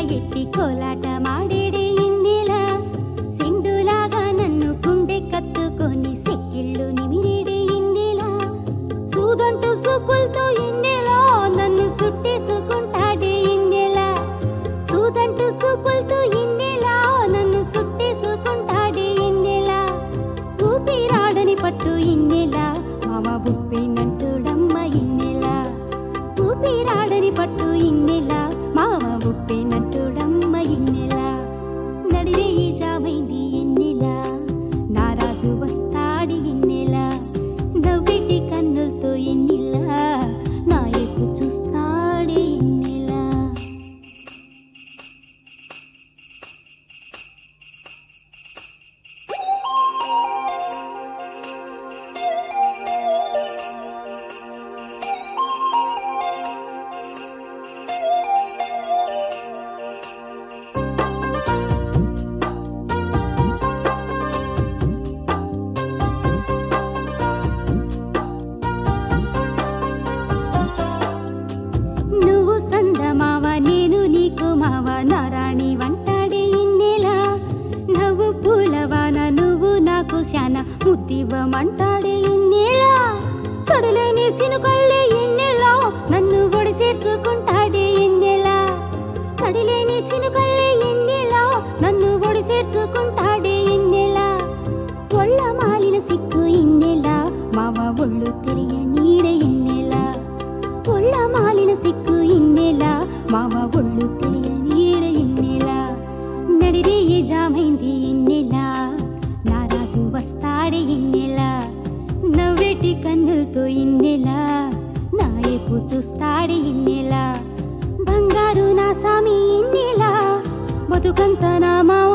ఎట్టి కోలాట మాడేడే ఇన్నెల సింధులాగా నన్ను గుండె కత్తుకొని సిక్కిళ్ళు నిమిరేడే ఇన్నెల సూదంటూ సుకులతో ఇన్నెల నన్ను సుట్టేసుకుంటాడే ఇన్నెల సూదంటూ సుకులతో ఇన్నెల నన్ను సుట్టేసుకుంటాడే ఇన్నెల ఊపిరాడని పట్టు ఇన్నెల మామ బుప్పినంటుడమ్మ ఇన్నెల ఊపిరాడని పట్టు ఇన్నెల మామ బుప్పినంటుడమ్మ ఇన్నెల నడిరే ఈ జామైంది ఇన్నెల నారాజు వస్తాడి ఇన్నెల నవ్వెట్టి కన్నులతో ఇన్నెల నా ఎప్పు చూస్తాడే ఇన్నెల నువ్వు సందమావ నేను నీకు మావ నారాణి వంటాడే ఇన్నెల నవ్వు పూలవాన నువ్వు నాకు శాన ముద్దివ్వమంటాడే ఇన్నెల సడులేని సినుకల్లే ఇన్నెల నన్ను ఒడి చేర్చుకుంటాడే ఇన్నెల సడిలేని సినుకల్లే ఇన్నెల నన్ను ఒడి చేర్చుకుంటాడే ఇన్నెల ఒళ్ళ మాలిన సిక్కు ఇన్నెల మావ ఒళ్ళు తిరియ నీడే ఇన్నెల ఒళ్ళ మాలిన సిక్కు ఇన్నెల మావ ఒళ్ళు తెలియ నీడ ఇన్నెల నడిరే ఏ జామైంది ఇన్నెల నారాజు వస్తాడే ఇన్నెల నవ్వెట్టి కన్నులతో ఇన్నెల నా ఎప్పు చూస్తాడే ఇన్నెల బంగారు నా సామి ఇన్నెల బతుకంత నా మావ